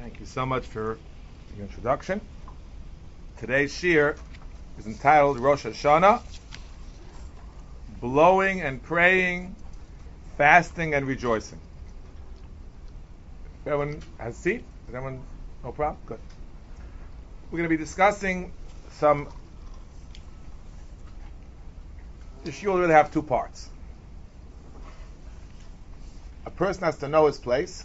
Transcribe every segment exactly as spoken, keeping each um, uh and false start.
Thank you so much for the introduction. Today's shir is entitled Rosh Hashanah, Blowing and Praying, Fasting and Rejoicing. If everyone has a seat? Is everyone, no problem? Good. We're going to be discussing some, the shir will really have two parts. A person has to know his place,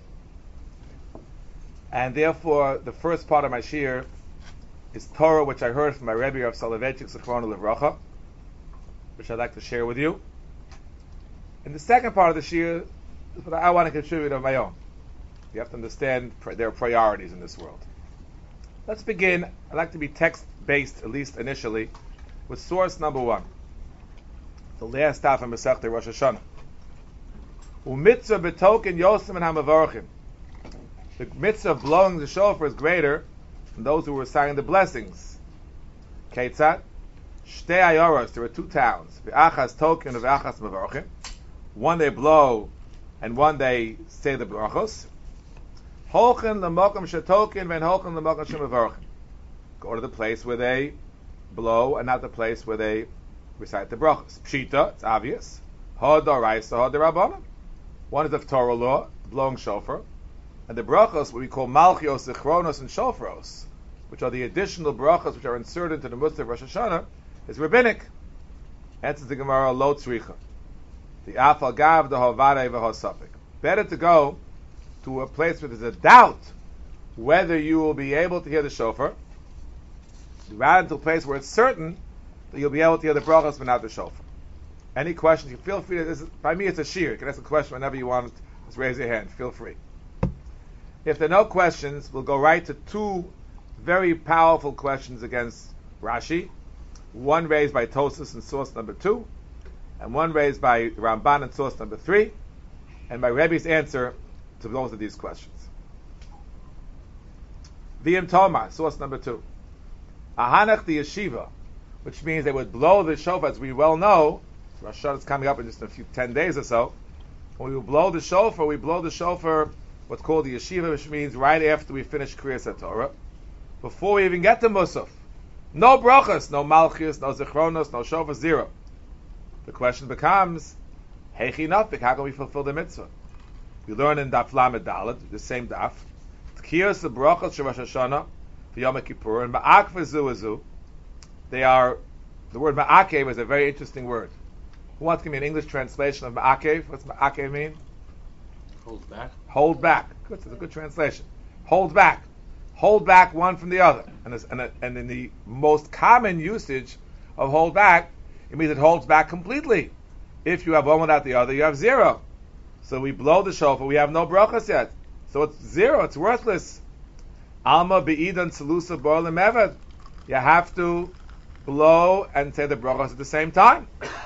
and therefore the first part of my shir is Torah, which I heard from my Rebbe of Soloveitchik Zichrono Livracha, which I'd like to share with you. And the second part of the shir is what I want to contribute of my own. You have to understand their priorities in this world. Let's begin. I'd like to be text-based, at least initially, with source number one. The last half of Masechta Rosh Hashanah. U'mitzvah betoken yosem and hamavarchim. The mitzvah of blowing the shofar is greater than those who were reciting the blessings. Ketzat, Shtei ayoros, there are two towns. V'achas token and v'achas mavarchim. One they blow, and one they say the brachos. Holchen l'mokum shetoken v'en holchen l'mokum shemavarchim. Go to the place where they blow, and not the place where they recite the brachos. Pshita, it's obvious. Hodoraisa, hodorabbanan. One is of Torah law, blowing shofar. And the brachos, what we call malchios, zichronos, and shofros, which are the additional brachos which are inserted into the Musaf Rosh Hashanah, is rabbinic. Answers the Gemara, lo tzricha. The afal gav, the hovadei v'hosapik. Better to go to a place where there's a doubt whether you will be able to hear the shofar, rather to a place where it's certain that you'll be able to hear the brachos but not the shofar. Any questions? You feel free to, this is, by me it's a shir. You can ask a question whenever you want. Just raise your hand. Feel free. If there are no questions, we'll go right to two very powerful questions against Rashi. One raised by Tosas in source number two, and one raised by Ramban in source number three, and my Rebbe's answer to both of these questions. V'im Toma, source number two. Ahanach the yeshiva, which means they would blow the shofar, as we well know. Rosh Hashanah is coming up in just a few ten days or so. When we blow the shofar, we blow the shofar what's called the yeshiva, which means right after we finish Kriyas Torah, before we even get to Musaf. No brachas, no malchus, no zichronos, no shofar, zero. The question becomes, heichi nafik, how can we fulfill the mitzvah? We learn in Daf Lamed Dalet, the same Daf, Tkiyas the brachas shel Rosh Hashanah, for Yom Kippur, and ma'ak v'zu. They are, the word ma'akev is a very interesting word. Who wants to give me an English translation of ma'akev? What's ma'akev mean? Hold back. Hold back. Good. It's a good translation. Hold back. Hold back one from the other. And, and, a, and in the most common usage of hold back, it means it holds back completely. If you have one without the other, you have zero. So we blow the shofar, we have no brachas yet. So it's zero. It's worthless. Alma be'idan salusa bo'olim eved. You have to blow and say the brachas at the same time.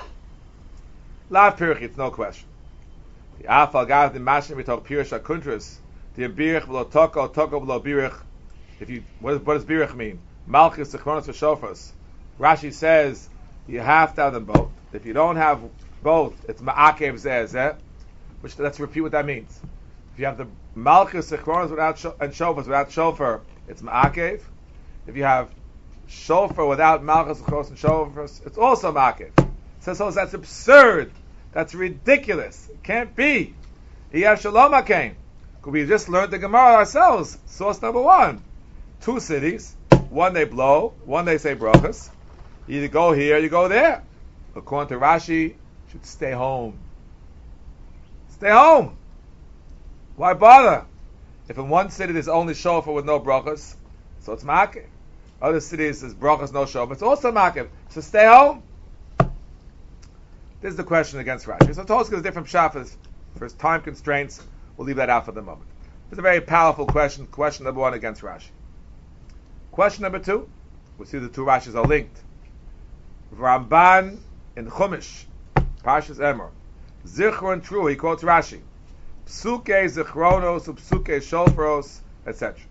Lav pirchi, it's no question. The afal gav the mashim we talk pirish akuntras. The birich v'lo toko toko v'lo birich. If you what, is, what does birich mean? Malchus zichronos v'shofos. Rashi says you have to have them both. If you don't have both, it's ma'akev zeh zeh. Which let's repeat what that means. If you have the malchus zichronos without sho- and shofos without shofar, it's ma'akev. If you have shofar without malchus zichronos and shofos, it's also ma'akev. So, so that's absurd. That's ridiculous. It can't be. Iyah Shalom came. We just learned the Gemara ourselves. Source number one. Two cities. One they blow. One they say brachas. You either go here, you go there. According to Rashi, you should stay home. Stay home. Why bother? If in one city there's only shofar with no brachas, so it's ma'akev. Other cities there's brachas, no shofar, it's also ma'akev. So stay home. This is the question against Rashi. So Tosfos gives a different shafas. For his time constraints, we'll leave that out for the moment. It's a very powerful question. Question number one against Rashi. Question number two, we see the two Rashis are linked. Ramban in Chumash, Parshas Emor, Zichron true, he quotes Rashi. Psuke zichronos, psuke shofros, et cetera.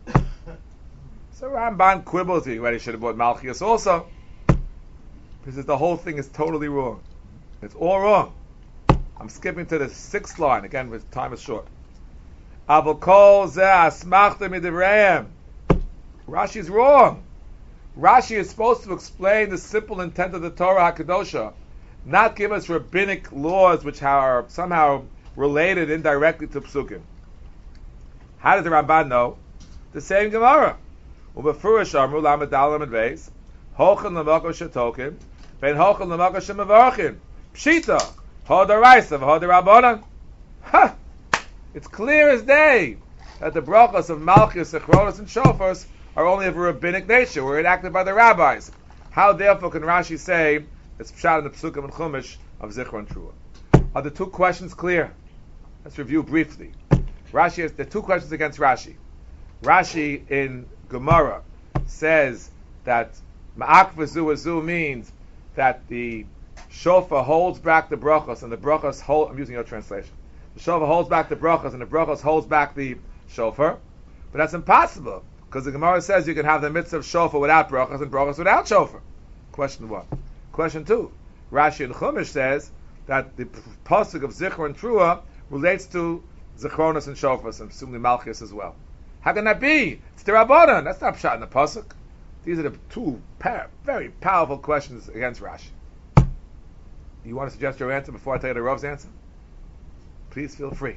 So Ramban quibbles, he already should have bought Malchias also. Because the whole thing is totally wrong. It's all wrong. I'm skipping to the sixth line, again, because time is short. Abel kol zeh asmachta midivreim. Rashi is wrong. Rashi is supposed to explain the simple intent of the Torah HaKadosha, not give us rabbinic laws which are somehow related indirectly to Psukim. How does the Ramban know? The same Gemara. Ubefurish amru lamed dalam and beis, hochin l'makom shetokim, ben hochin l'makom shemavarchim. Pshita, hodaraisa v'hodarabonan. Ha! It's clear as day that the brachos of Malchus, Achronos, and Shofars are only of a rabbinic nature, were enacted by the rabbis. How therefore can Rashi say it's pshat in the Psukim and Chumash of Zichron Trua? Are the two questions clear? Let's review briefly. Rashi has the two questions against Rashi. Rashi in Gemara says that Ma'ak v'zu v'zu means that the shofar holds back the brachos and the brachos hold. I'm using your translation. The shofar holds back the brachos and the brachos holds back the shofar, but that's impossible. Because the Gemara says you can have the mitzvah of shofar without brachas and brachas without shofar. Question one. Question two. Rashi in Chumash says that the pasuk of Zichron Trua relates to Zichronos and Shofars and presumably Malchus as well. How can that be? It's the Rabbanan. That's not pshat in the pasuk. These are the two par- very powerful questions against Rashi. You want to suggest your answer before I tell you the Rav's answer? Please feel free.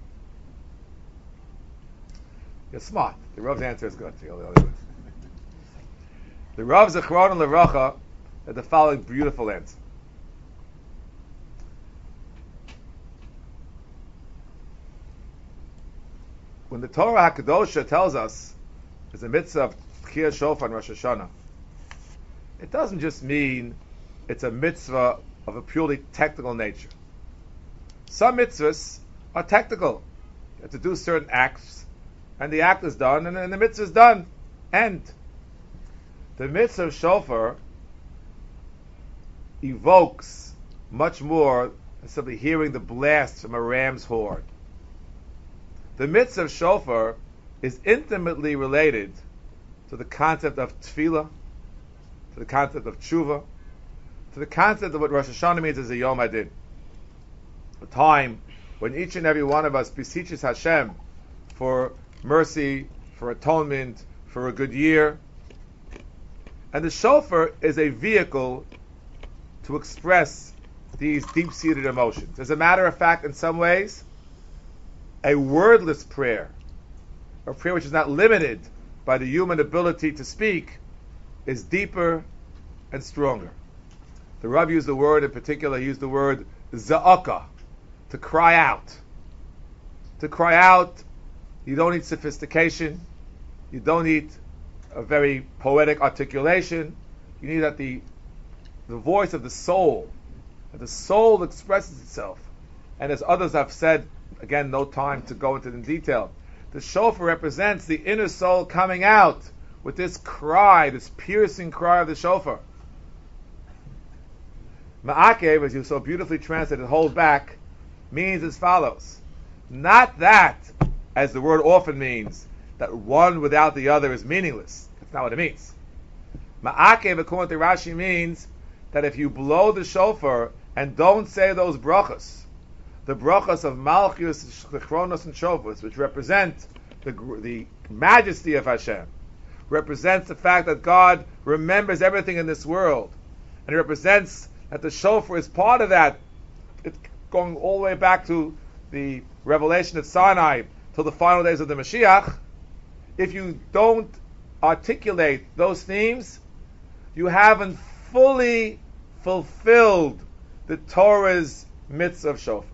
You're smart. The Rav's answer is good. The Rav Zichron and Leracha had the following beautiful answer. When the Torah HaKadosha tells us there's a mitzvah of Tchiyah Shofar and Rosh Hashanah, it doesn't just mean it's a mitzvah of a purely technical nature. Some mitzvahs are technical. You have to do certain acts, and the act is done, and, and the mitzvah is done. End. The mitzvah of shofar evokes much more than simply hearing the blast from a ram's horn. The mitzvah of shofar is intimately related to the concept of tefillah, to the concept of tshuva, to the concept of what Rosh Hashanah means as a Yom Hadin, a time when each and every one of us beseeches Hashem for mercy, for atonement, for a good year. And the shofar is a vehicle to express these deep-seated emotions. As a matter of fact, in some ways, a wordless prayer, a prayer which is not limited by the human ability to speak, is deeper and stronger. The Rav used the word, in particular, he used the word za'aka, to cry out. To cry out, you don't need sophistication, you don't need a very poetic articulation, you need that the the voice of the soul, that the soul expresses itself. And as others have said, again, no time to go into the detail, the shofar represents the inner soul coming out with this cry, this piercing cry of the shofar. Ma'akev, as you so beautifully translated, hold back, means as follows. Not that, as the word often means, that one without the other is meaningless. That's not what it means. Ma'akev, according to Rashi, means that if you blow the shofar and don't say those brachas, the brachas of Malchus, Chronos, and Shofars, which represent the, the majesty of Hashem, represents the fact that God remembers everything in this world, and it represents that the shofar is part of that. It's going all the way back to the revelation at Sinai till the final days of the Mashiach. If you don't articulate those themes, you haven't fully fulfilled the Torah's mitzvah of shofar.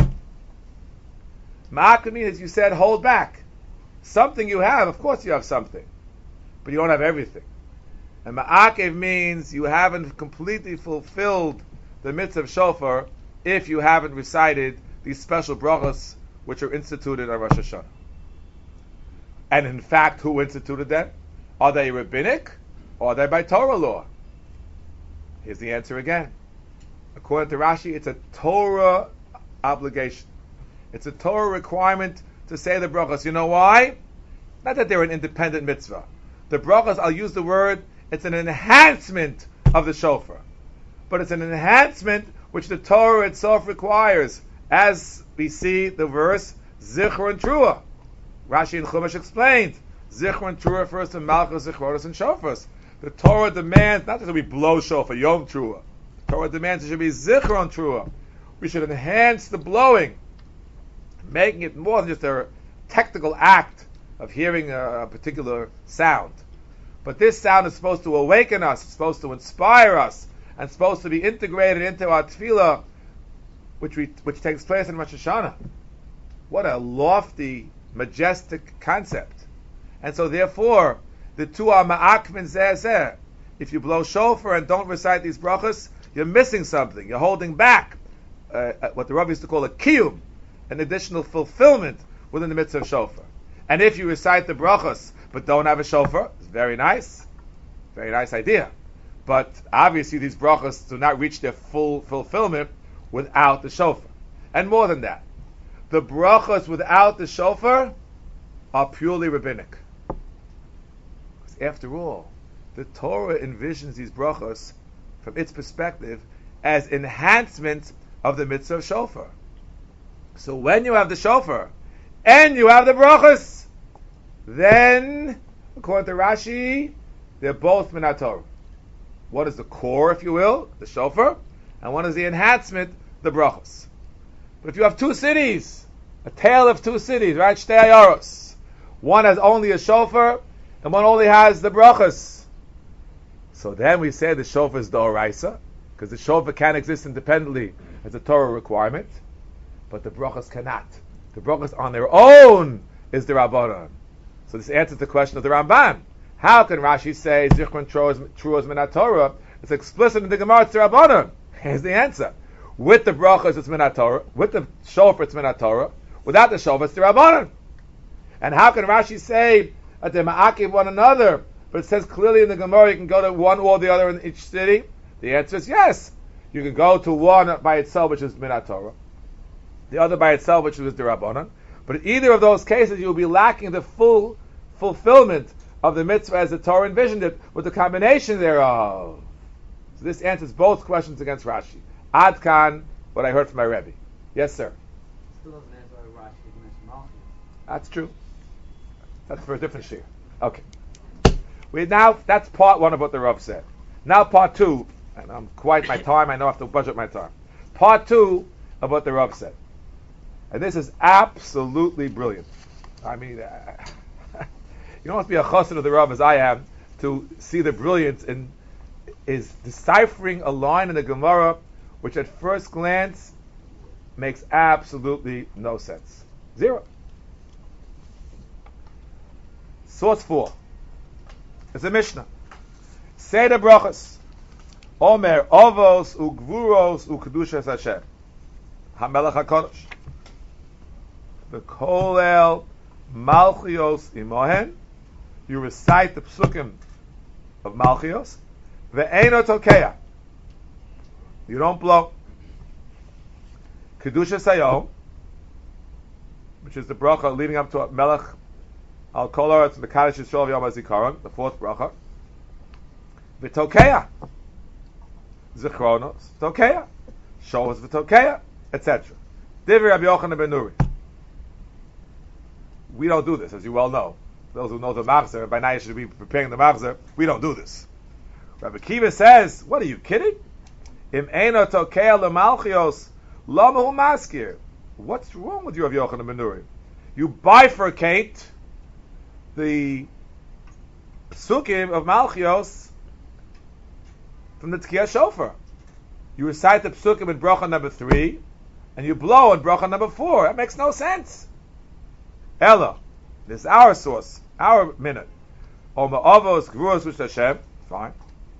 Ma'akev means, as you said, hold back. Something you have, of course you have something, but you don't have everything. And ma'akev means you haven't completely fulfilled the mitzvah of shofar if you haven't recited these special brachos which are instituted on Rosh Hashanah. And in fact, who instituted them? Are they rabbinic or are they by Torah law? Here's the answer again. According to Rashi, it's a Torah obligation. It's a Torah requirement to say the brachos. You know why? Not that they're an independent mitzvah. The brachos, I'll use the word, it's an enhancement of the shofar. But it's an enhancement which the Torah itself requires. As we see the verse, Zichron Trua. Rashi and Chumash explained, Zichron Trua refers to Malchus, Zichronos, and Shofars. The Torah demands not just that we blow shofar, Yom Trua. The Torah demands it should be Zichron Trua. We should enhance the blowing, making it more than just a technical act of hearing a, a particular sound. But this sound is supposed to awaken us, it's supposed to inspire us, and supposed to be integrated into our tefillah, which we, which takes place in Rosh Hashanah. What a lofty, majestic concept. And so therefore, the two are ma'akmin zeh zeh. If you blow shofar and don't recite these brachas, you're missing something. You're holding back uh, what the Rav used to call a kiyum, an additional fulfillment within the mitzvah of shofar. And if you recite the brachas but don't have a shofar, it's very nice. Very nice idea. But obviously these brachas do not reach their full fulfillment without the shofar. And more than that, the brachas without the shofar are purely rabbinic. After all, the Torah envisions these brachos from its perspective as enhancement of the mitzvah of shofar. So when you have the shofar and you have the brachos, then, according to Rashi, they're both min haTorah. One is the core, if you will, the shofar, and one is the enhancement, the brachos. But if you have two cities, a tale of two cities, right? Shtei ayaros. One has only a shofar, and one only has the brachas. So then we say the shofar is the oraisa, because the shofar can exist independently as a Torah requirement, but the brachas cannot. The brachas on their own is the Rabbanan. So this answers the question of the Ramban. How can Rashi say Zichron Trua is min haTorah? It's explicit in the Gemara, it's the Rabbanan. Here's the answer. With the brachas it's min haTorah, with the shofar it's min haTorah, without the shofar it's the Rabbanan. And how can Rashi say that they ma'akiv one another, but it says clearly in the Gemara you can go to one or the other in each city? The answer is yes. You can go to one by itself, which is min haTorah, the other by itself, which is the Rabbanan. But in either of those cases, you'll be lacking the full fulfillment of the mitzvah as the Torah envisioned it, with the combination thereof. So this answers both questions against Rashi. Ad kan, what I heard from my Rebbe. Yes, sir. Still doesn't answer why Rashi mentioned Malchus. That's true. That's for a different shir. Okay. We now, that's part one of what the Rav said. Now part two, and I'm quite my time, I know I have to budget my time. Part two of what the Rav said. And this is absolutely brilliant. I mean, uh, you don't have to be a chassid of the Rav as I am to see the brilliance in is deciphering a line in the Gemara which at first glance makes absolutely no sense. Zero. Source four. It's a Mishnah. Seder brachas. Omer ovos ugvuros ukedushas Hashem. Hamelech HaKadosh. V'kolel malchios imohen. You recite the psukim of malchios. Ve'eno tokeya. You don't blow. Kedushas Hayom, which is the bracha leading up to Melech Al Kol Haaretz Mekadosh Yisrael Yom HaZikaron, the fourth bracha. V'tokeya. Zichronos. Tokeya. Shovos v'tokeya. et cetera. Divrei Rabbi Yochanan ben Nuri. We don't do this, as you well know. Those who know the Machzer, by now you should be preparing the Machzer. We don't do this. Rabbi Kiva says, what are you kidding? Im eino tokea lemalchios lamahu maskir. What's wrong with you, Rabbi Yochanan ben Nuri? You bifurcate the psukim of Malchios from the Tkiyah Shofar. You recite the psukim in bracha number three, and you blow in bracha number four. That makes no sense. Ella, this is our source, our minute. Oma avos gruos which Hashem, fine.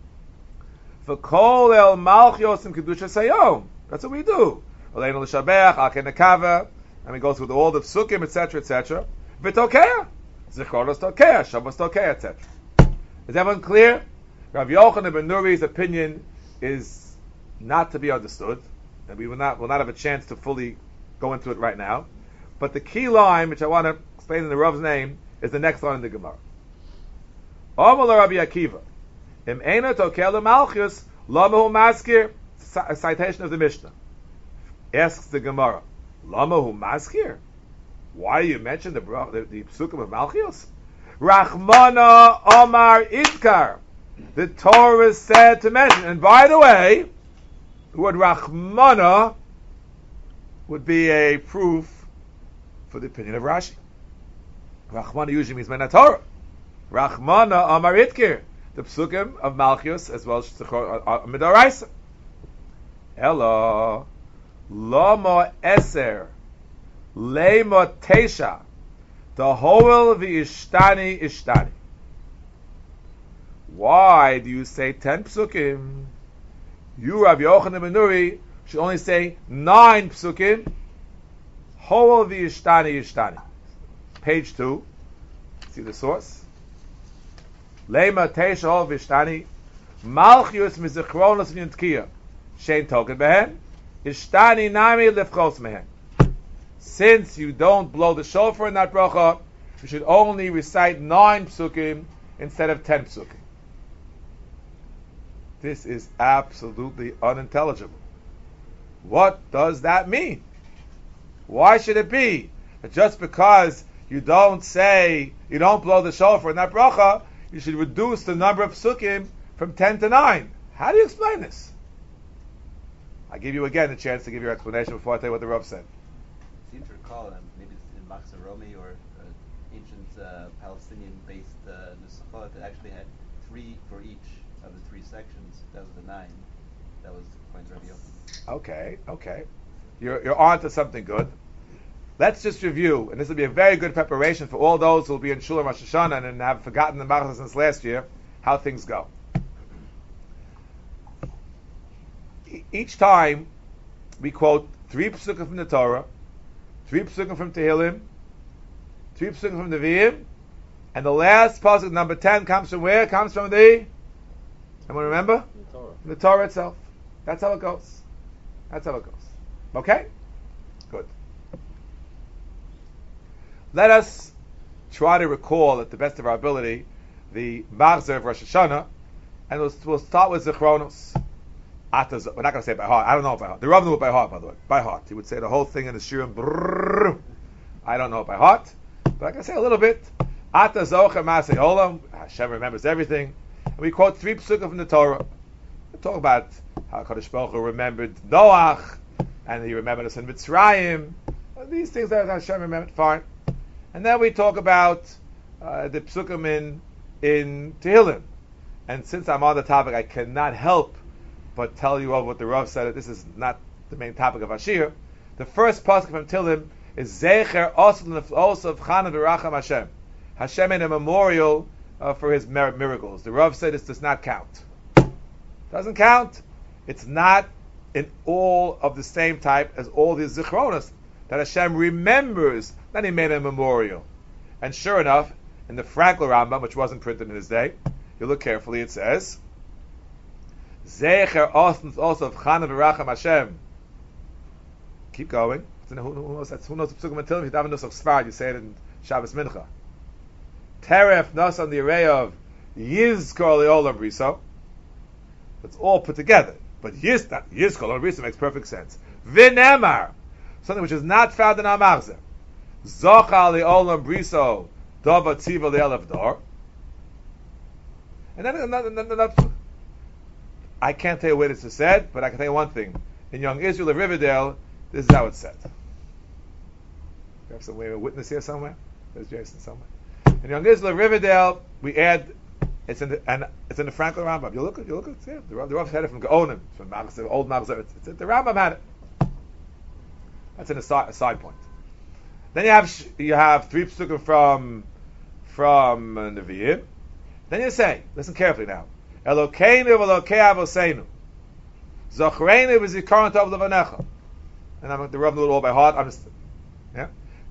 V'kol el Malchios im kedushas hayom. That's what we do. Aleinu l'shabech, al kenekava, and we go through the, all the psukim, et cetera, et cetera. V'tokeya, zichronos tokeya, shavos tokeya, et cetera. Is everyone clear? Rav Yochanan ben Nuri's opinion is not to be understood, and we will not will not have a chance to fully go into it right now. But the key line, which I want to explain in the Rav's name, is the next line in the Gemara. Omar Rabbi Akiva, im eino tokeya lemalchus, lamahu maskir. A citation of the Mishnah. Asks the Gemara, Lamahu maskir? Why do you mention the the, the psukim of Malchios? Rachmana Omar Idkar. The Torah said to mention. And by the way, the word Rachmana would be a proof for the opinion of Rashi. Rachmana usually means Mena Torah. Rachmana Amar Itkir, the psukim of Malchios as well as Midoraisa. Elo Lama Eser Lema Tesha the Hoel V'Ishtani Ishtani. Why do you say ten psukim? You, Rav Yochanan ben Nuri, should only say nine psukim. Hoel V'Ishtani Ishtani. Page two. See the source. Lema Tesha Hoel V'Ishtani Malchius Mizichronos V'Yintkiya Shein Token Behen Ishtani Nami Lefchos Mehen. Since you don't blow the shofar in that bracha, you should only recite nine psukim instead of ten psukim. This is absolutely unintelligible. What does that mean? Why should it be that just because you don't say, you don't blow the shofar in that bracha, you should reduce the number of psukim from ten to nine? How do you explain this? I give you again a chance to give your explanation before I tell you what the Rav said. I seem to recall, um, maybe it's in Machzor Romi or uh, ancient uh, Palestinian-based uh, Nusachot that actually had three for each of the three sections. That was the nine. That was according to Rabbi Yochanan. Okay, okay. You're, you're on to something good. Let's just review, and this will be a very good preparation for all those who will be in Shul Rosh Hashanah and have forgotten the Machzor since last year, how things go. E- each time we quote three psukim from the Torah, three psukim from Tehillim, three psukim from the Nevi'im, and the last pasuk, number ten, comes from where? Comes from the, anyone remember? The Torah. The Torah itself. That's how it goes. That's how it goes. Okay? Good. Let us try to recall, at the best of our ability, the Machzor of Rosh Hashanah, and we'll, we'll start with Zichronos. Ataz, we're not going to say it by heart. I don't know it by heart. The Rav knew it by heart, by the way. By heart. He would say the whole thing in the shirim. Brrr. I don't know it by heart, but I can say a little bit. Ata zocher masei olam. Hashem remembers everything. And we quote three psukim from the Torah. We talk about how Kadosh Baruch Hu remembered Noach, and he remembered us in Mitzrayim. These things that Hashem remembered, fine. And then we talk about uh, the psukim in in Tehillim. And since I'm on the topic, I cannot help but tell you of what the Rav said. This is not the main topic of Ashir. The first pasuk from Tehillim is Zecher Osel Neflos of Chana V'Racham Hashem. Hashem made a memorial uh, for his mer- miracles. The Rav said this does not count. Doesn't count. It's not in all of the same type as all the Zichronos that Hashem remembers. Then he made a memorial. And sure enough, in the Frankel Rambam, which wasn't printed in his day, you look carefully, it says Zecher Osel also of Chana V'Racham Hashem. Keep going. Who knows? That's, who knows the psukim until if you daven nusach Sfard, you say it in Shabbos Mincha. Teref nos on the array of Yizkor Leolam Briso. It's all put together, but Yiz not Yizkor Leolam Briso makes perfect sense. V'nemar, something which is not found in our Machzor. Zochal Leolam Briso Dova Tziva Le'elav Dor. And then another, another, another, I can't tell you where this is said, but I can tell you one thing. In Young Israel of Riverdale, this is how it's said. We have some a witness here somewhere. There's Jason somewhere. In Young Israel of Riverdale, we add it's in the and it's in the Frankel Rambam. You look at you look at yeah, the Rav, the Rav had it from Gaonim, from Machzor, old Machzor. It's, it's, the Rambam had it. That's in a side, a side point. Then you have you have three psukim from from uh, Nevi'im. Then you say, listen carefully now. Elokeinu v'Elokei Avoseinu. Zochreinu v'Zikaron Tov Levanecha. And I'm the Rav knew it all by heart. I'm just, yeah.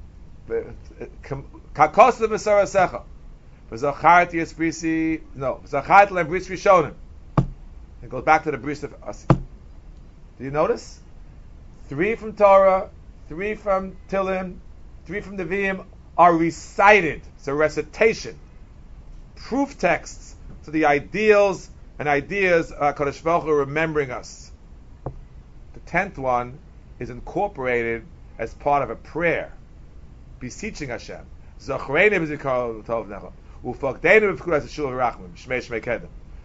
Kakos leMesara Secha. V'Zacharti Esprisi. No. V'Zacharti leBris Rishonim. It goes back to the Bris of Asi. Do you notice? Three from Torah, three from Tehillim, three from Nevi'im are recited. It's a recitation. Proof texts to the ideals and ideas of Kadosh Baruch Hu remembering us. The tenth one is incorporated as part of a prayer. beseeching Hashem. Zochreinu b'zikaron tovnecha. Ufakdeinu b'fkuras shul v'rachmim. Shmei shmei kedem.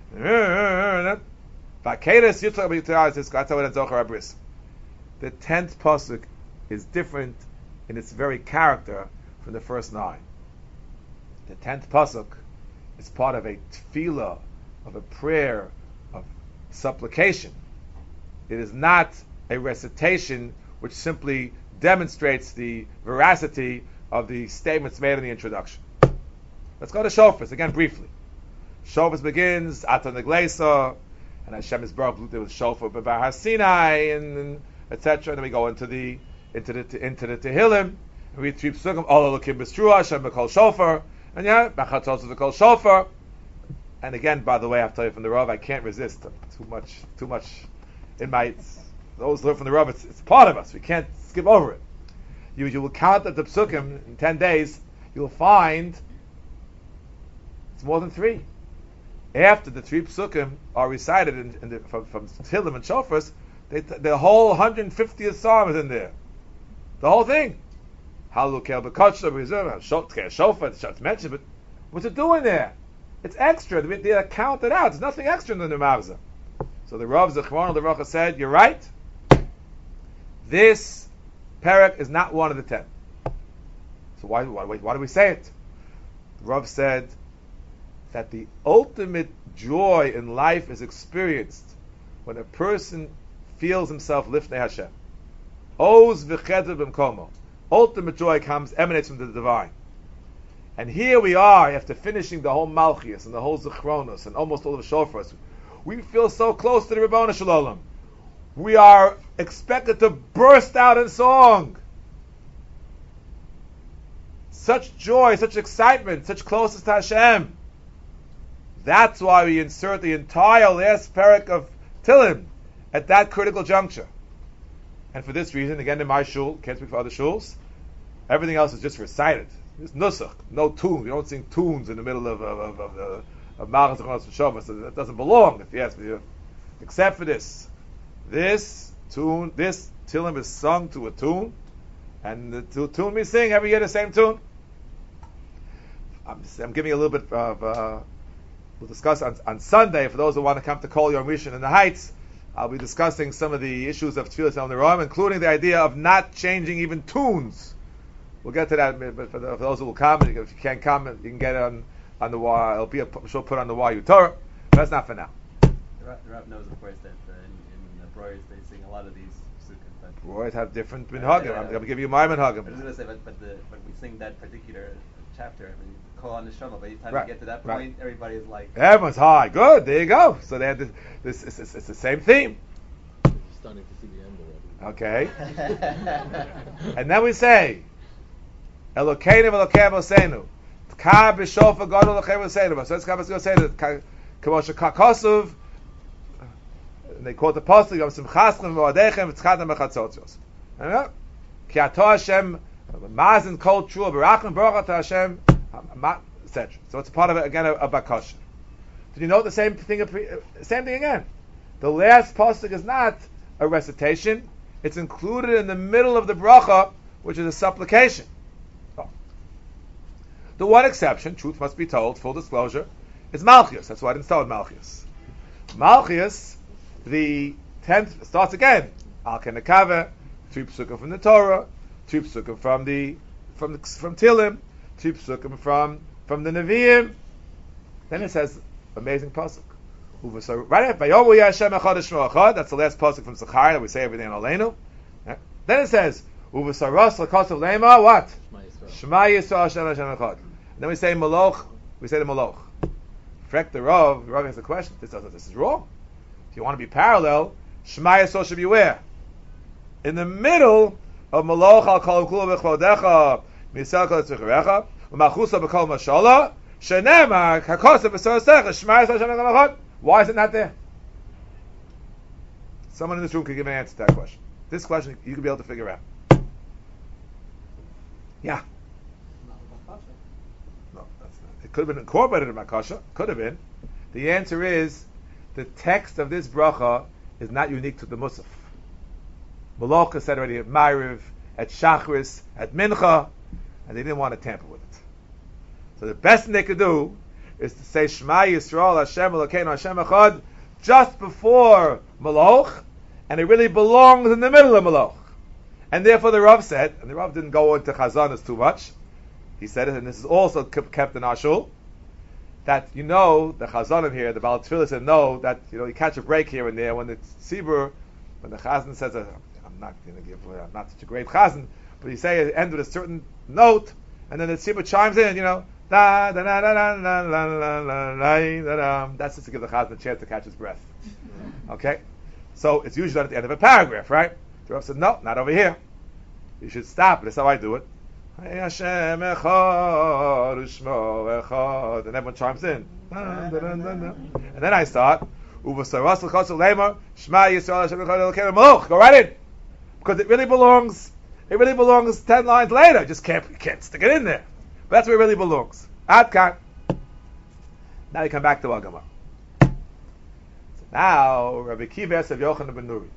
V'akeres yitzchak b'yitzchak says Gatzah Zochar Abris. The tenth pasuk is different in its very character from the first nine. The tenth pasuk is part of a tefillah, of a prayer, of supplication. It is not a recitation which simply demonstrates the veracity of the statements made in the introduction. Let's go to Shofars again briefly. Shofars begins Ata Negleisa, and Hashem is brought with Shofar B'Bar HaSinai, and, and et cetera. And then we go into the into the into the Tehillim, and we read three psukim. All Elokim B'Strua, Hashem B'Kol Shofar, and yeah, B'Chatzos B'Kol Shofar. And again, by the way, I have to tell you from the Rav, I can't resist too much, too much in my. Those who learn from the Rav, it's, it's part of us. We can't skip over it. You you will count at the psukim in ten days. You will find it's more than three. After the three psukim are recited in, in the, from, from Tehillim and Shofars, they, the whole one hundred fiftieth psalm is in there. The whole thing. Halukel b'kotcha, shofar, it's mentioned, but what's it doing there? It's extra. They, they count it out. There's nothing extra in the Marza. So the Rav Zechron Levracha said, "You're right. This parak is not one of the ten." So why, why, why do we say it? The Rav said that the ultimate joy in life is experienced when a person feels himself lifnei Hashem. Oz v'cheder b'mkomo. Ultimate joy comes, emanates from the divine. And here we are, after finishing the whole Malchias and the whole Zechronos and almost all of the Shofars, we feel so close to the Ribono Shel Olam. We are expected to burst out in song. Such joy, such excitement, such closeness to Hashem. That's why we insert the entire last parak of Tehillim at that critical juncture. And for this reason, again in my shul, can't speak for other shuls, everything else is just recited. It's nusach, no tune. You don't sing tunes in the middle of of of of, of Malchus and Shofar, so that doesn't belong. If you ask me, except for this, this tune, this Tehillim is sung to a tune, and the tune we sing every year the same tune. I'm, I'm giving you a little bit of. Uh, we'll discuss on, on Sunday for those who want to come to Kol Yom Rishon in the Heights. I'll be discussing some of the issues of Tfilas El Neroim, including the idea of not changing even tunes. We'll get to that, but for, the, for those who will come, if you can't come, you can get it on, on the wall. It'll be a show put on the wall, Torah. That's not for now. The Rav knows, of course, that uh, in, in the Breuers they sing a lot of these psukim. Breuers have different minhagim. I'm going to give you my minhagim. I was going to say, but but, the, but we sing that particular chapter. I mean, Kol HaNeshama. By the time right. we get to that point, right. everybody is like, everyone's high. Good. There you go. So they had this. this it's, it's, it's the same theme. Starting to see the end already. Okay. And then we say. Elokeinu v'Elokei Avosenu, Tkar b'shofar gadol Elokei Avosenu. So it's Tkar b'shofar Avosenu. K'moshe Kakosov, and they quote the Apostle, Yom Simchaschem v'Odeichem v'Tzchadem v'Chatzotzios. Ki ato Hashem mazin kol trua b'rachim baruch atah Hashem, et cetera. So it's part of it again of Bakosha. Did you note the same thing? Same thing again. The last pasuk is not a recitation; it's included in the middle of the bracha, which is a supplication. The one exception, truth must be told, full disclosure, is Malchias. That's why I didn't start with Malchias. Malchias, the tenth, starts again. Al Kenekave, three psukim from the Torah, three psukim from the from the, from Tehillim, three psukim from from the Nevi'im. Then it says, amazing pasuk. Right after Vayomu Hashem Echad Shmo Echad. That's the last pasuk from Zechariah that we say every day in Aleinu. Then it says, Uvasaros L'Kosav Lema. What? Shema Yisrael Hashem Hashem Echad. Then we say Maloch, we say the Maloch. Frek the Rav, the Rav has a question. This, this is wrong. If you want to be parallel, Shema Yisrael should be where? In the middle of Maloch al Kol Kula B'Chvodecha, Misal Kol Tzvicharecha, U'Malchusa B'Kol Mashallah, Shenemar Hakosa B'Sosecha, Shema Yisrael Hashem Echad. Why is it not there? Someone in this room could give an answer to that question. This question you could be able to figure out. Yeah. No, that's not. It could have been incorporated in Makasha. Could have been. The answer is the text of this bracha is not unique to the Musaf. Malocha said already at Ma'ariv, at Shachris, at Mincha. and they didn't want to tamper with it. So the best thing they could do is to say Shema Yisrael Hashem Elokeinu Hashem Echad just before Maloch, and it really belongs in the middle of Maloch. And therefore the Rav said, and the Rav didn't go into Chazanas too much, he said it, and this is also kept in our shul, that you know, the Chazanim here, the Baal Tefillah said, no, that you know, you catch a break here and there when it's Tzibur, when the Chazan says, I'm not going to give, I'm not such a great Chazan, but you say it end with a certain note, and then the Tzibur chimes in, you know, da da da da da da da da da da da. That's just to give the Chazan a chance to catch his breath. Okay? So it's usually done at the end of a paragraph, right? The Rav said, no, not over here. You should stop. That's how I do it. Hashem echad u'shmo echad, and everyone chimes in. And then I start. Uvasarasel chosel lemar Shema Yisrael Hashem echad Elokeinu Maloch. Go right in, because it really belongs. It really belongs ten lines later. Just can't you can't stick it in there. But that's where it really belongs. Ad kan. Now you come back to Agamar. So now Rabbi Kiva asked Rabbi Yochanan ben Nuri.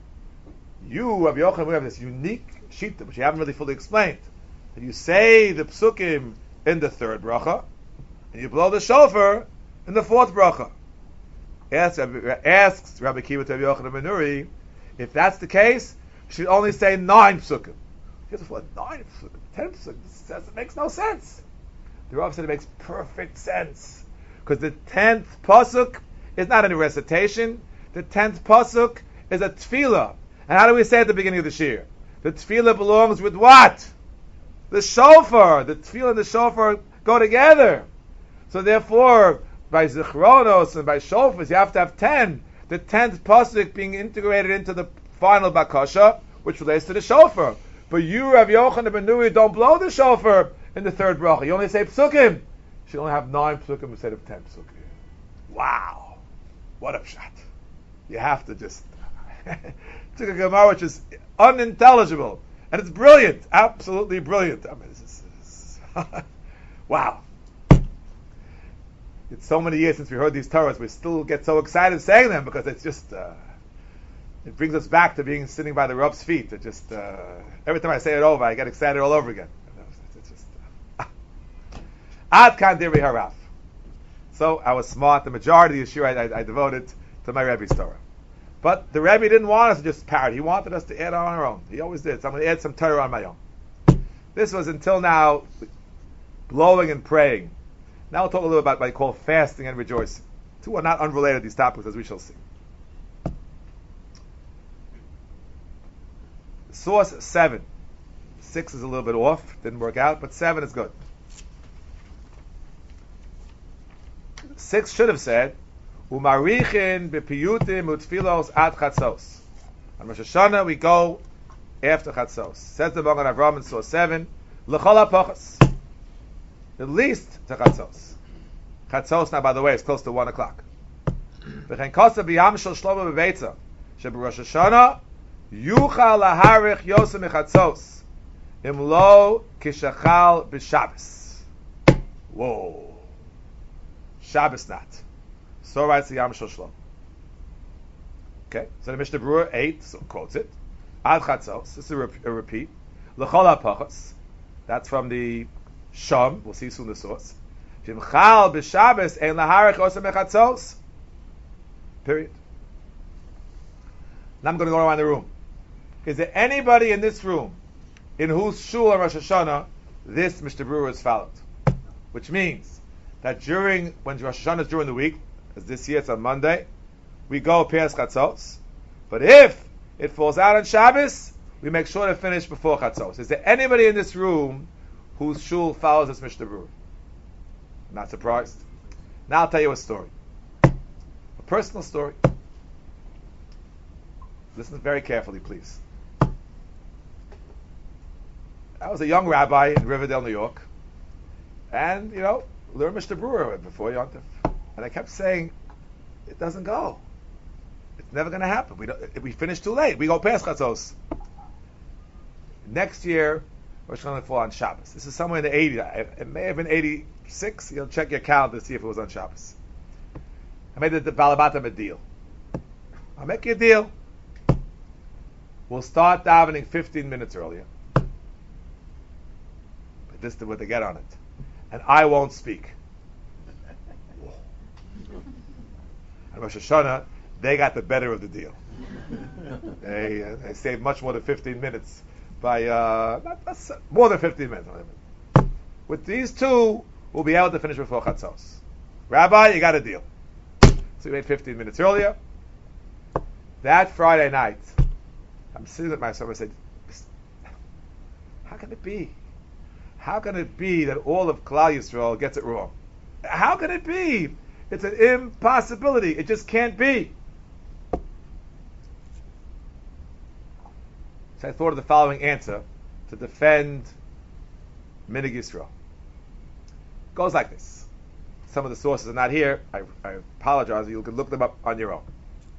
You, Rabbi Yochanan, we have this unique shita which you haven't really fully explained. You say the psukim in the third bracha, and you blow the shofar in the fourth bracha. Asks Rabbi, asks Rabbi Kiva to Rabbi Yochanan ben Nuri, if that's the case, you should only say nine psukim. He goes, what, nine psukim? Ten psukim? It makes no sense. The Rav said it makes perfect sense. Because the tenth pasuk is not a recitation. The tenth pasuk is a tefillah. And how do we say at the beginning of the shir? The tefillah belongs with what? The shofar. The tefillah and the shofar go together. So therefore, by zichronos and by shofars, you have to have ten. The tenth pasuk being integrated into the final bakasha, which relates to the shofar. But you, Rav Yochanan ben Nuri, don't blow the shofar in the third bracha. You only say psukim. You should only have nine psukim instead of ten psukim. Wow. What a shot. You have to just... took a Gemara which is unintelligible. And it's brilliant. Absolutely brilliant. I mean, this is... This is wow. It's so many years since we heard these Torahs. We still get so excited saying them because it's just... Uh, it brings us back to being sitting by the Rab's feet. It just... Uh, every time I say it over, I get excited all over again. It's just... Ad kan direi harav. So I was smart. The majority of the year I, I, I devoted to my Rebbe's Torah. But the Rebbe didn't want us to just parrot. He wanted us to add on our own. He always did. So I'm going to add some Torah on my own. This was until now blowing and praying. Now we'll talk a little about what I call fasting and rejoicing. Two are not unrelated, these topics, as we shall see. Source seven. Six is a little bit off. Didn't work out, but seven is good. Six should have said, Umarichin b'piyutim utfilos ad chatzos. On Rosh Hashanah we go after chatzos. Says the Magen Avraham in source seven, l'chol ha'pochos. At least to chatzos. Chatzos now, by the way, is close to one o'clock. V'chen kosa b'yam shel shlomo b'beitza she'b'Rosh Hashanah yuchal laharich yosem mechatzos im lo kishachal b'Shabbos. Whoa. Shabbos not. So writes the Yam Shel Shlomo. Okay, so the Mishnah Berurah eight so quotes it. Ad chatzos. This is a, rep- a repeat. L'chol ha'pochos. That's from the Sham. We'll see soon the source. V'imchal b'Shabbos ein laharich osem mechatzos. Period. Now I'm going to go around the room. Is there anybody in this room in whose shul on Rosh Hashanah this Mishnah Berurah is followed? Which means that during, when Rosh Hashanah is during the week, as this year it's on Monday, we go past Chatzos. But if it falls out on Shabbos, we make sure to finish before Chatzos. Is there anybody in this room whose shul follows this Mishnah Berurah? Not surprised. Now I'll tell you a story. A personal story. Listen very carefully, please. I was a young rabbi in Riverdale, New York. And, you know, learn Mishnah Berurah before Yontif. And I kept saying, it doesn't go. It's never going to happen. We don't, if we finish too late, we go past Chatzos. Next year, Rosh Hashanah will fall on Shabbos. This is somewhere in the eighties. It may have been eighty-six. You'll check your calendar to see if it was on Shabbos. I made the, the Balabatam a deal. I'll make you a deal. We'll start davening fifteen minutes earlier. But this is what they get on it. And I won't speak. And Rosh Hashanah, they got the better of the deal. they, uh, they saved much more than fifteen minutes by, uh, not, not, more than fifteen minutes. With these two, we'll be able to finish before Chatzos. Rabbi, you got a deal. So we made fifteen minutes earlier. That Friday night, I'm sitting at myself and I said, how can it be? How can it be that all of Klal Yisrael gets it wrong? How can it be? It's an impossibility. It just can't be. So I thought of the following answer to defend Minig Yisrael. It goes like this. Some of the sources are not here. I, I apologize. You can look them up on your own.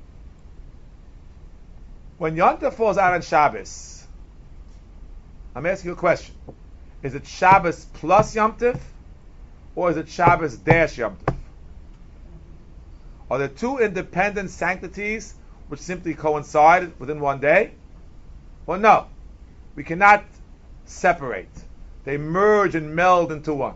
When Yom Tov falls out on Shabbos, I'm asking you a question. Is it Shabbos plus Yom Tov, or is it Shabbos dash Yom Tov? Are there two independent sanctities which simply coincide within one day? Well, no. We cannot separate. They merge and meld into one.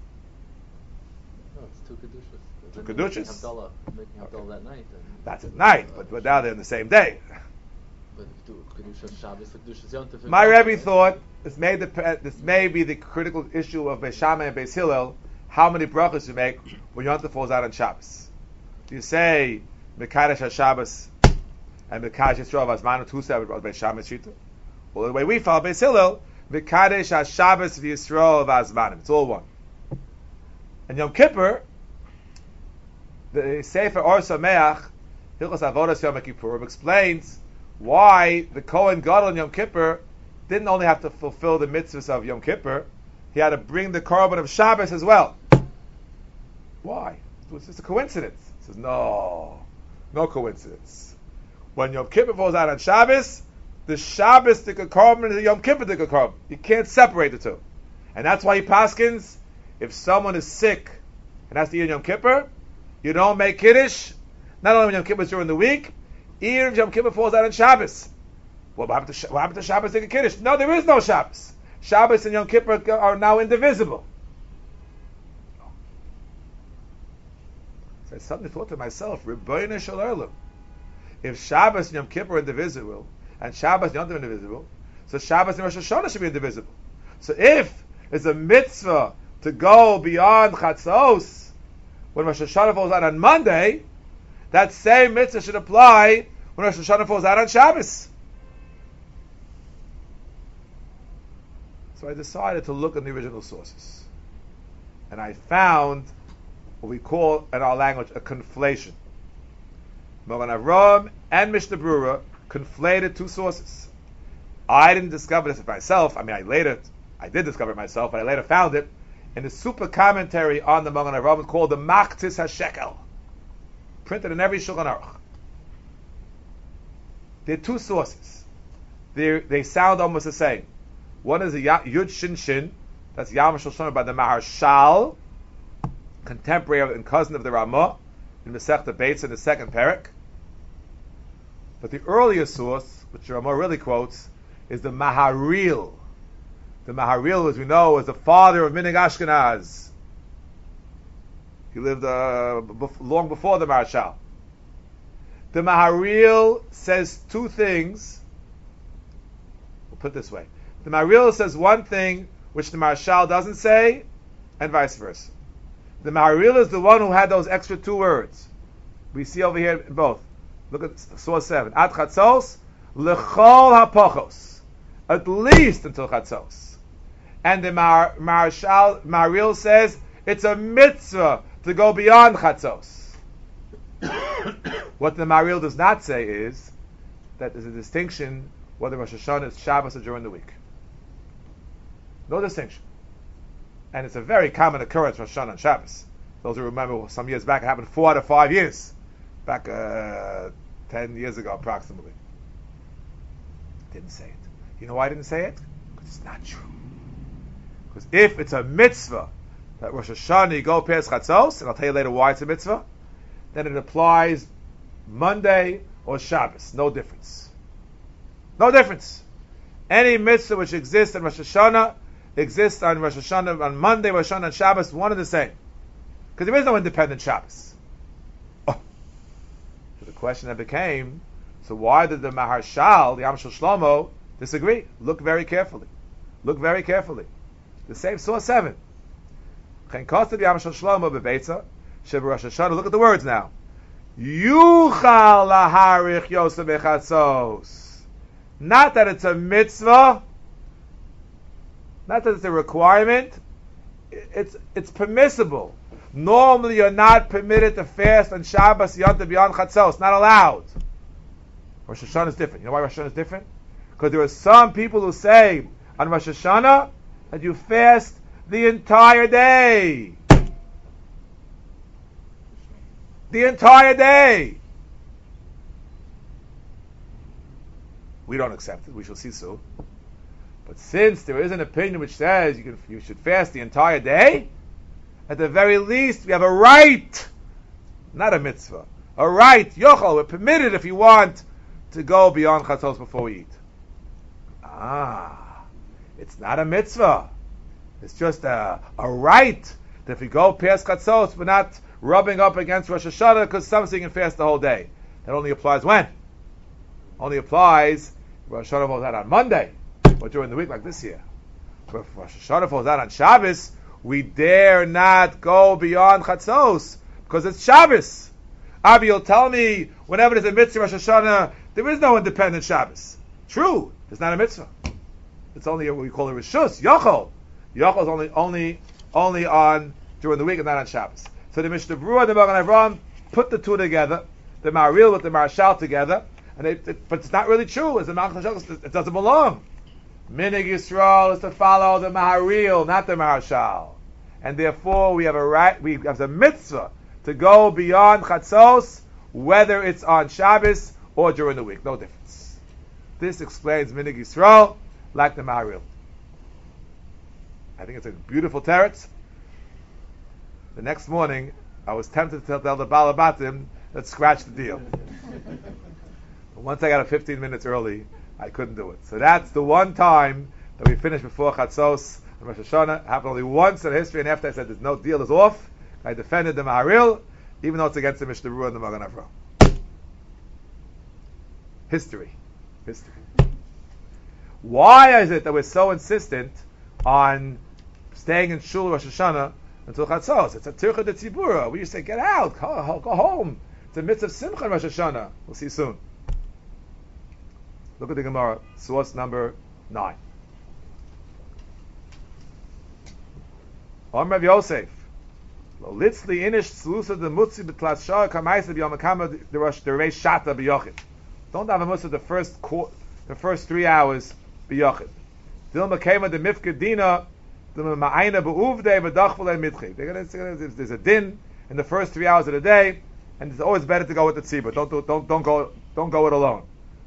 No, it's two kedushas. Two Then kedushas? Making Havdalah, making Havdalah that night. And That's at night, but, but now they're in the same day. But if you do kedushas Shabbos, kedushas Yom Tov. My Rebbe thought this may dep- this may be the critical issue of Beis Shammai and Beis Hillel. How many brachas you make when Yom Tov falls out on Shabbos? Do you say Mekadesh HaShabbos and Mekadesh Yisrael Vazmanu two separate brachas Beis Shammai Shita? Well, the way we follow Beis Hillel, Mekadesh HaShabbos V'Yisrael Vazmanim. It's all one. And Yom Kippur, the Sefer Or Sameach, Hilchos Avodas Yom Kippurim, explains why the Kohen Gadol on Yom Kippur didn't only have to fulfill the mitzvahs of Yom Kippur, he had to bring the korban of Shabbos as well. Why? It was just a coincidence. He says, no, no coincidence. When Yom Kippur falls out on Shabbos, the Shabbos the korban and the Yom Kippur the korban. You can't separate the two. And that's why he paskins, if someone is sick and has to eat on Yom Kippur, you don't make Kiddush, not only when Yom Kippur is during the week, even if Yom Kippur falls out on Shabbos. What happened to, what happened to Shabbos and Kiddush? No, there is no Shabbos. Shabbos and Yom Kippur are now indivisible. So I suddenly thought to myself, Rebbeinu Shel Olam, if Shabbos and Yom Kippur are indivisible, and Shabbos and Yom Tov are indivisible, so Shabbos and Rosh Hashanah should be indivisible. So if it's a mitzvah to go beyond Chatzos, when Rosh Hashanah falls out on Monday, that same mitzvah should apply when Rosh Hashanah falls out on Shabbos. So I decided to look at the original sources. And I found what we call in our language a conflation. Mogan Avram and Mishnah Brura conflated two sources. I didn't discover this myself. I mean, I later, I did discover it myself, but I later found it in the super commentary on the Mogan Avram called the Machtis HaShekel, printed in every Shulchan Aruch. There are two sources. They're, they sound almost the same. One is a Yud Shin Shin, that's Yam Shulchan by the Maharshal, contemporary and cousin of the Ramah, in Masechta Beitz in the second parak. But the earlier source, which the Ramah really quotes, is the Maharil. The Maharil, as we know, is the father of Minig Ashkenaz. He lived uh, bef- long before the Maharshal. The Maharil says two things. We'll put it this way. The Maharil says one thing which the Maharshal doesn't say, and vice versa. The Maharil is the one who had those extra two words. We see over here in both. Look at source seven. At Chatzos, lechol hapochos. At least until Chatzos. And the Mar- Maharshal, Maharil says, it's a mitzvah to go beyond Chatzos. What the Maharil does not say is that there's a distinction whether Rosh Hashanah is Shabbos or during the week. No distinction. And it's a very common occurrence, Rosh Hashanah and Shabbos. Those who remember, some years back, it happened four out of five years. Back uh, ten years ago, approximately. Didn't say it. You know why I didn't say it? Because it's not true. Because if it's a mitzvah that Rosh Hashanah you go past Chatzos, and I'll tell you later why it's a mitzvah, then it applies Monday or Shabbos. No difference. No difference. Any mitzvah which exists in Rosh Hashanah exists on Rosh Hashanah, on Monday, Rosh Hashanah, and Shabbos, one and the same. Because there is no independent Shabbos. Oh. So the question that became, so why did the Maharshal, the Amshel Shlomo, disagree? Look very carefully. Look very carefully. The same source seven. Chen Kosta the Amshel Shlomo bebeitza, Sheva Rosh Hashanah. Look at the words now. Yuchal laharich Yosef bechatzos. Not that it's a mitzvah, not that it's a requirement. It's it's permissible. Normally, you're not permitted to fast on Shabbos, Yom Tov, beyond Chatzos. Not allowed. Rosh Hashanah is different. You know why Rosh Hashanah is different? Because there are some people who say on Rosh Hashanah that you fast the entire day. The entire day. We don't accept it. We shall see soon. But since there is an opinion which says you can, you should fast the entire day, at the very least we have a right, not a mitzvah, a right, yochel, we're permitted if you want to go beyond chatzos before we eat. Ah, it's not a mitzvah. It's just a, a right that if we go past chatzos, we're not rubbing up against Rosh Hashanah because something can fast the whole day. That only applies when? Only applies Rosh Hashanah falls out on Monday, or during the week like this year. But if Rosh Hashanah falls out on Shabbos, we dare not go beyond Chatzos because it's Shabbos. Abi, you'll tell me whenever there's a mitzvah Rosh Hashanah, there is no independent Shabbos. True, it's not a mitzvah. It's only what we call a rishus, yochel. Yochel is only only only on during the week and not on Shabbos. So the Mishnah Berurah and the Magen Avraham put the two together, the Maharil with the Maharshal together, and they, it, but it's not really true. As the Maharshal, it doesn't belong. Minig Yisrael is to follow the Maharil, not the Maharshal, and therefore we have a right, we have a mitzvah to go beyond Chatzos, whether it's on Shabbos or during the week. No difference. This explains Minig Yisrael like the Maharil. I think it's a beautiful teretz. The next morning, I was tempted to tell the Balabatim, let's scratch the deal. But once I got it fifteen minutes early, I couldn't do it. So that's the one time that we finished before Chatzos and Rosh Hashanah. It happened only once in history, and after I said there's no deal is off, I defended the Maharil, even though it's against the Mishnah Berurah and the Magen Avraham. History. History. Why is it that we're so insistent on staying in Shul Rosh Hashanah until Chatzos? It's a Tircha de Tzibura. We used to say, get out, go, go home. It's a mitzvah of Simcha in Rosh Hashanah. We'll see soon. Look at the Gemara, source number nine. Om Rav Yosef, Lo litzli inish tzlusa de mutzi betlas shara kamaisa b'yom hakama the Rosh the Reish Shata b'yochid. Don't have a mutzah the first qu- the first three hours b'yochid. Dil makema de mifkedina the ma'ayna be'uvdei v'dachvulei mitchi. There's a din in the first three hours of the day, and it's always better to go with the tzibur. Don't do, don't don't go don't go it alone.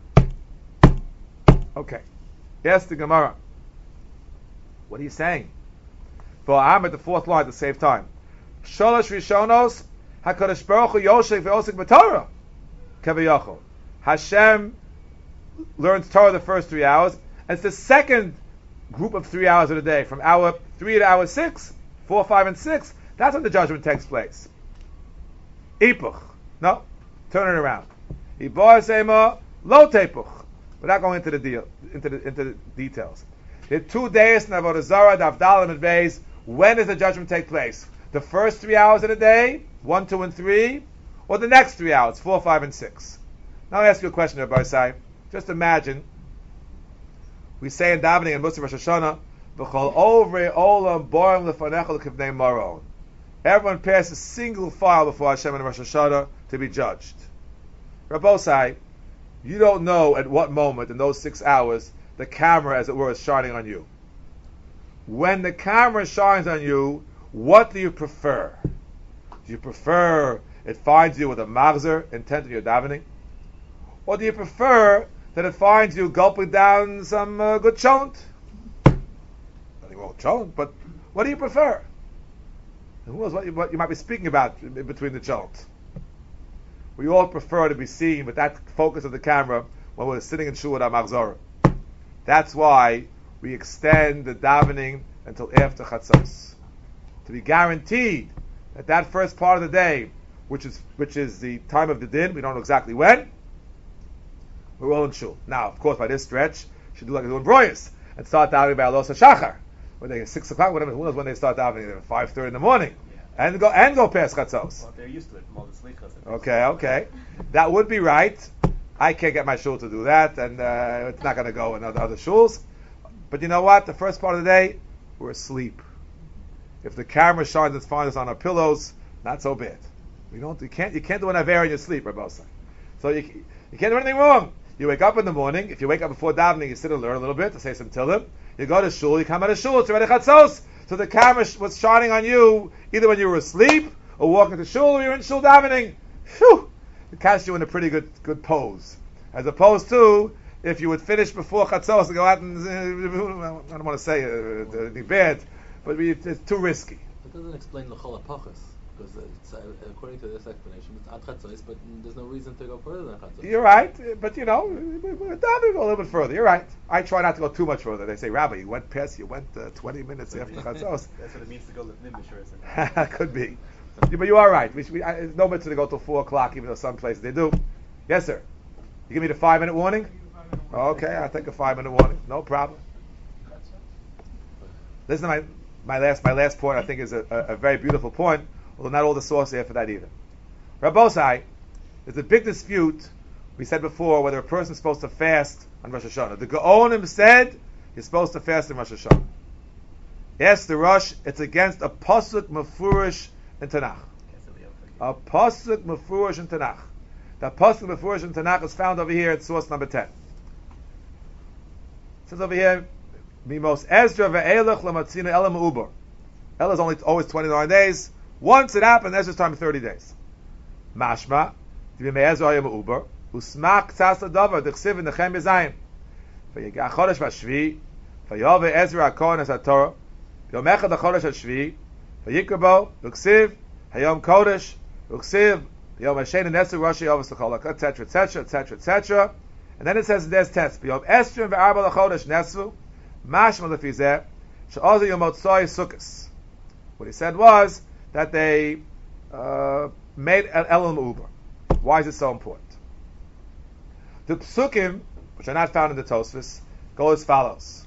Okay. Yes, the Gemara. What are you saying? For I'm at the fourth line to save time. Sholosh Rishonos HaKadosh Baruch Hu Yoshek Ve'osek B'Torah Kaviyachol. Hashem learns Torah the first three hours, and it's the second group of three hours of the day, from hour three to hour six, four, five, and six. That's when the judgment takes place. Ipuch. No. Turn it around. Ibar Sema Lo Tepuch. We're not going into the deal, into the into the details. There are two days in Avodah Zarah, the Avdalim and Beis. When does the judgment take place? The first three hours of the day, one, two, and three, or the next three hours, four, five, and six? Now I'll ask you a question, Rabbi Sai. Just imagine, we say in davening in Musaf Rosh Hashanah, V'chol Ovrei Olam Borim Lefanecha L'Kivnei Maron. Everyone passes single file before Hashem in Rosh Hashanah to be judged. Rabbi Sai, you don't know at what moment in those six hours the camera, as it were, is shining on you. When the camera shines on you, what do you prefer? Do you prefer it finds you with a machzer intent on your davening? Or do you prefer that it finds you gulping down some uh, good chont? Nothing wrong with chont, but what do you prefer? And who knows what you, what you might be speaking about in between the chont? We all prefer to be seen with that focus of the camera when we're sitting in shul with our machzor. That's why we extend the davening until after Chatzos. To be guaranteed that that first part of the day, which is which is the time of the din, we don't know exactly when, we're all in shul. Now, of course, by this stretch, you should do like they do in Broyus and start davening by Alos HaShachar. When they get six o'clock, whatever, who knows when they start davening, at five thirty in the morning. Yeah. And go and go past Chatzos. Well, they're used to it from all the slichas. Okay, okay. That would be right. I can't get my shul to do that, and uh, it's not going to go in other, other shuls. But you know what? The first part of the day, we're asleep. If the camera shines its finest on our pillows, not so bad. We don't. You can't. You can't do an aver in your sleep, Rabbi Osai. So you you can't do anything wrong. You wake up in the morning. If you wake up before davening, you sit and learn a little bit to say some tillim. You go to shul. You come out of shul. It's already chatzos. So the camera was shining on you either when you were asleep or walking to shul or you're in shul davening. Phew! It catches you in a pretty good good pose, as opposed to if you would finish before chatzos and go out and uh, I don't want to say uh, anything bad, but it's too risky. It doesn't explain the chol hapachas, because it's, uh, according to this explanation, it's ad chatzos, but there's no reason to go further than chatzos. You're right, but you know, we're davening a little bit further. You're right. I try not to go too much further. They say, Rabbi, you went past, you went uh, twenty minutes after chatzos. That's what it means to go with Nimbishur. Could be. Yeah, but you are right. We, we, I, it's no mitzvah to go till four o'clock, even though some places they do. Yes, sir. You give me the five minute warning? Okay, I'll take a five minute warning. No problem. Listen to my, my last my last point. I think is a, a, a very beautiful point, although not all the source here for that either. Rabbosai, there's a big dispute. We said before whether a person is supposed to fast on Rosh Hashanah. The Gaonim said you're supposed to fast on Rosh Hashanah. Yes, the Rosh, it's against a pasuk mefurish in Tanakh. A pasuk mefurish in Tanakh. The pasuk mefurish in Tanakh is found over here at source number ten. It says over here, Mimos Ezra ve'elach lamatzina elam uber. El is only always twenty-nine days. Once it happened, Ezra's time is thirty days. Mashma, Dibimei Ezra hayam uber, usmak tzas ladavar, dechsiv in nechem bezayim. Vayigah chodesh vashvi, vayove Ezra hakohen es haTorah, yom echad hachodesh hashvi, vayikrabo, dechsiv, hayom kodesh, dechsiv, yom hashen and Ezra rashi yovas l'cholak, et cetera, et cetera, et cetera, et cetera. And then it says there's test. Yom Esrim ve'arba l'chodesh nesvu, mashma lefizeh, she'ozu yom otzoi sukkos. What he said was that they uh, made an Elam Uber. Why is it so important? The psukim, which are not found in the Tosfos, go as follows: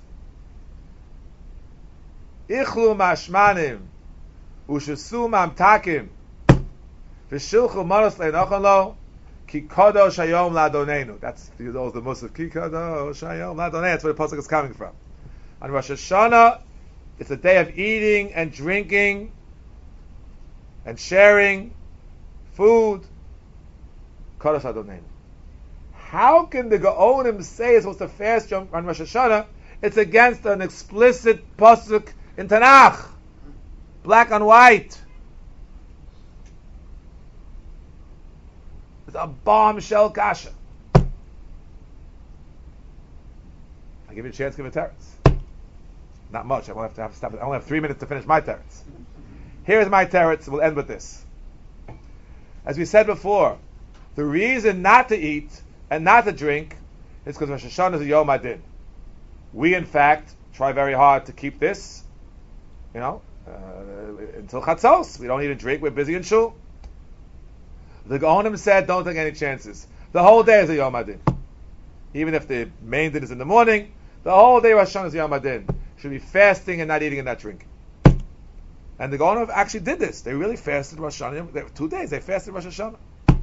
Ichlu mashmanim ushesu mamtakim v'shilchu manos le'nochon lo ki kadosh hayom ladonenu. That's those the Musaf ki kadosh hayom ladonenu. That's where the pasuk is coming from. On Rosh Hashanah, it's a day of eating and drinking and sharing food. Kadosh Adonai. How can the Gaonim say it's supposed to fast on Rosh Hashanah? It's against an explicit pasuk in Tanakh, black on white. It's a bombshell kasha. I give you a chance to give a teretz. Not much. I won't have to have to stop it. I only have three minutes to finish my teretz. Here's my teretz. We'll end with this. As we said before, the reason not to eat and not to drink is because Rosh Hashanah is a Yom Adin. We, in fact, try very hard to keep this, you know, uh, until Chatzos. We don't eat and drink. We're busy in Shul. The Gaonim said, don't take any chances. The whole day is a Yom Adin. Even if the main din is in the morning, the whole day Rosh Hashanah is Yom Adin. Should be fasting and not eating and not drinking. And the Gaonim actually did this. They really fasted Rosh Hashanah. They, two days they fasted Rosh Hashanah.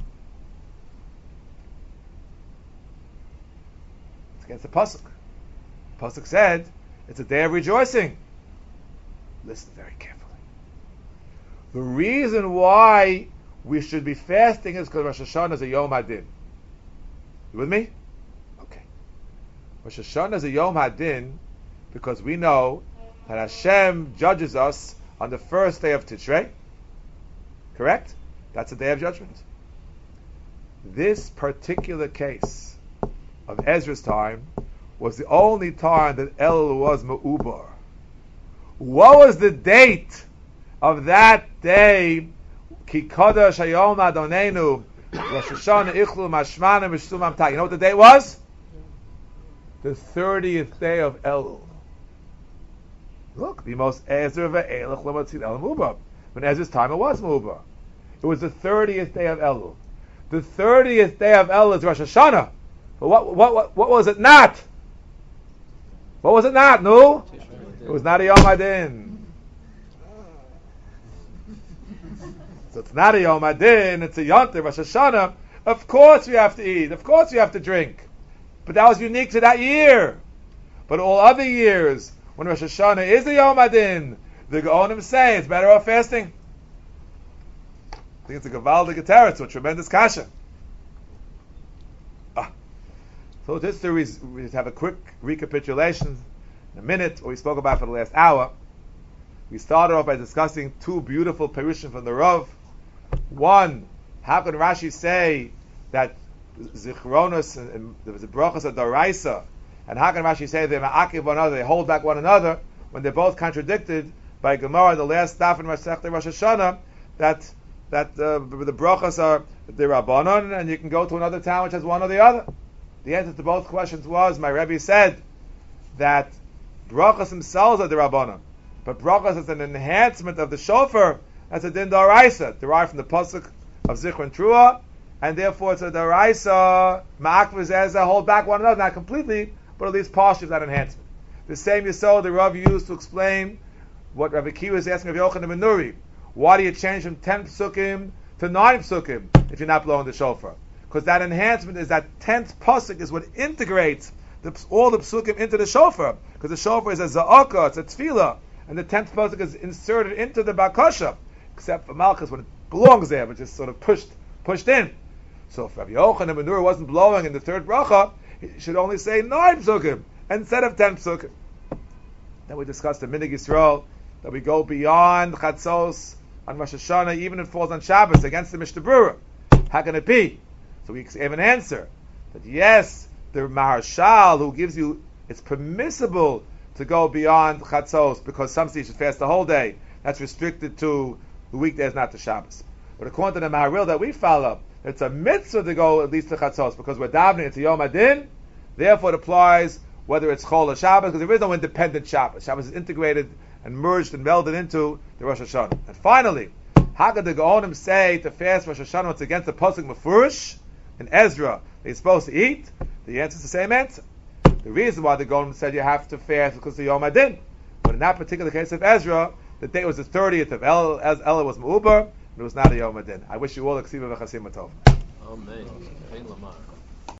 It's against the pasuk. The pasuk said it's a day of rejoicing. Listen very carefully. The reason why we should be fasting is because Rosh Hashanah is a Yom Hadin. You with me? Okay. Rosh Hashanah is a Yom Hadin because we know that Hashem judges us on the first day of Tishrei. Correct? That's the day of judgment. This particular case of Ezra's time was the only time that El was Ma'ubar. What was the date of that day? Ki Kodesh Hayom Adonenu Rosh Hashanah Ichlu Mashmanim V'Shtu Mamtak. You know what the date was? The thirtieth day of Elul. Look, the most Ezra ve'elach l'matzid el muba. When Ezra's time, it was muba. It was the thirtieth day of Elul. The thirtieth day of Elul is Rosh Hashanah. But what, what, what, what was it not? What was it not? No? It was not a Yom Hadin. So it's not a Yom Hadin, it's a Yontif, Rosh Hashanah. Of course we have to eat. Of course we have to drink. But that was unique to that year. But all other years, when Rosh Hashanah is a Yom Hadin, the Gaonim say it's better off fasting. I think it's a Gavaldik Teretz, a tremendous kasha. Ah. So just to re- we have a quick recapitulation in a minute, what we spoke about for the last hour. We started off by discussing two beautiful perushim from the Rav. One, how can Rashi say that Zichronos and, and there was a brachas of Daraisa, and how can Rashi say they're ma'akiv one another, they hold back one another, when they're both contradicted by Gemara, the last staff in Masechta Rosh Hashanah, that that uh, the brachas are the Rabbanon, and you can go to another town which has one or the other. The answer to both questions was, my Rebbe said that brachas themselves are the Rabbanon, but brachas is an enhancement of the shofar. That's a din d'oraisa, derived from the pasuk of Zichron Trua, and therefore it's a d'oraisa, ma'akv zezah, hold back one another, not completely, but at least partially of that enhancement. The same Yisod the Rav used to explain what Rabbi Kiva is asking of Yochanan ben Nuri. Why do you change from ten psukim to nine psukim if you're not blowing the shofar? Because that enhancement is that tenth pasuk is what integrates the, all the psukim into the shofar. Because the shofar is a za'aka, it's a tefillah, and the tenth pasuk is inserted into the bakasha, except for Malchus when it belongs there, but just sort of pushed pushed in. So if Rabbi Yochanan ben Nuri wasn't blowing in the third bracha, he should only say nine psukim instead of ten psukim. Then we discussed the Minig Yisrael, that we go beyond Chatzos on Rosh Hashanah, even if it falls on Shabbos, against the Mishnah Berurah. How can it be? So we have an answer that yes, the Maharshal who gives you, it's permissible to go beyond Chatzos because some say you should fast the whole day. That's restricted to the weekdays, not the Shabbos. But according to the Maharil that we follow, it's a mitzvah to go at least to Chatzos because we're davening, it's a Yom Adin. Therefore, it applies whether it's Chol or Shabbos, because there is no independent Shabbos. Shabbos is integrated and merged and melded into the Rosh Hashanah. And finally, how could the Gaonim say to fast Rosh Hashanah it's against the Pasuk Mefurish in Ezra that you're supposed to eat? The answer is the same answer. The reason why the Gaonim said you have to fast because of Yom Adin. But in that particular case of Ezra, the day was the thirtieth of El, as El was Ma'ubar, and it was not a Yom Adin. I wish you all a Ksiva v'chasim tov. Amen.